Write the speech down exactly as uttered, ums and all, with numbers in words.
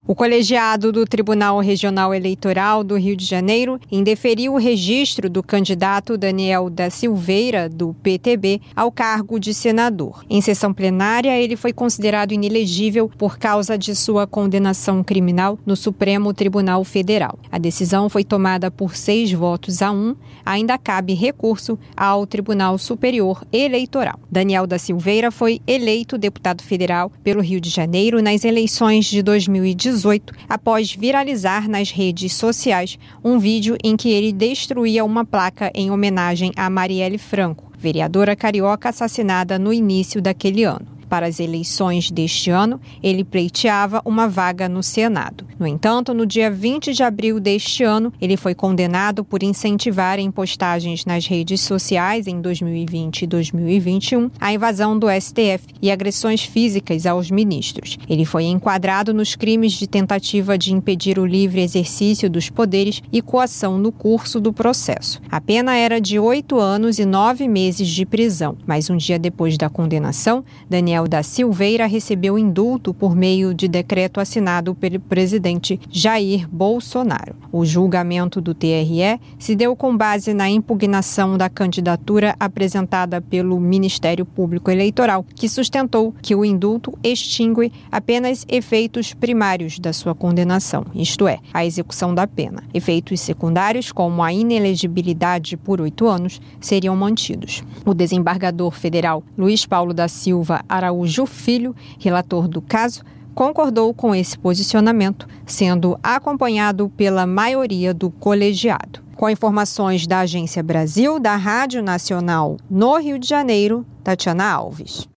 O colegiado do Tribunal Regional Eleitoral do Rio de Janeiro indeferiu o registro do candidato Daniel da Silveira, do P T B, ao cargo de senador. Em sessão plenária, ele foi considerado inelegível por causa de sua condenação criminal no Supremo Tribunal Federal. A decisão foi tomada por seis votos a um. Ainda cabe recurso ao Tribunal Superior Eleitoral. Daniel da Silveira foi eleito deputado federal pelo Rio de Janeiro nas eleições de dois mil e dezoito. Após viralizar nas redes sociais um vídeo em que ele destruía uma placa em homenagem a Marielle Franco, vereadora carioca assassinada no início daquele ano. Para as eleições deste ano, ele pleiteava uma vaga no Senado. No entanto, no dia vinte de abril deste ano, ele foi condenado por incentivar em postagens nas redes sociais em dois mil e vinte e dois mil e vinte e um a invasão do S T F e agressões físicas aos ministros. Ele foi enquadrado nos crimes de tentativa de impedir o livre exercício dos poderes e coação no curso do processo. A pena era de oito anos e nove meses de prisão, mas um dia depois da condenação, Daniel da Silveira recebeu indulto por meio de decreto assinado pelo presidente Jair Bolsonaro. O julgamento do T R E se deu com base na impugnação da candidatura apresentada pelo Ministério Público Eleitoral, que sustentou que o indulto extingue apenas efeitos primários da sua condenação, isto é, a execução da pena. Efeitos secundários, como a inelegibilidade por oito anos, seriam mantidos. O desembargador federal Luiz Paulo da Silva Araújo Filho, relator do caso, concordou com esse posicionamento, sendo acompanhado pela maioria do colegiado. Com informações da Agência Brasil, da Rádio Nacional no Rio de Janeiro, Tatiana Alves.